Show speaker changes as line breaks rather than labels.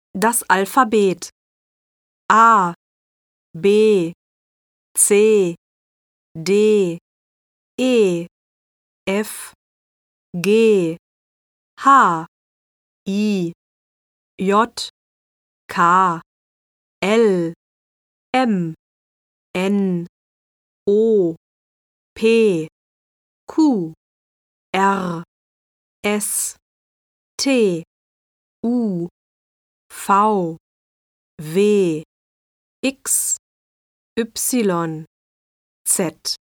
Das Alphabet: A, B, C, D, E, F, G, H, I, J, K, L, M, N, O, P, Q, R, S, T, U, V, W, X, Y, Z.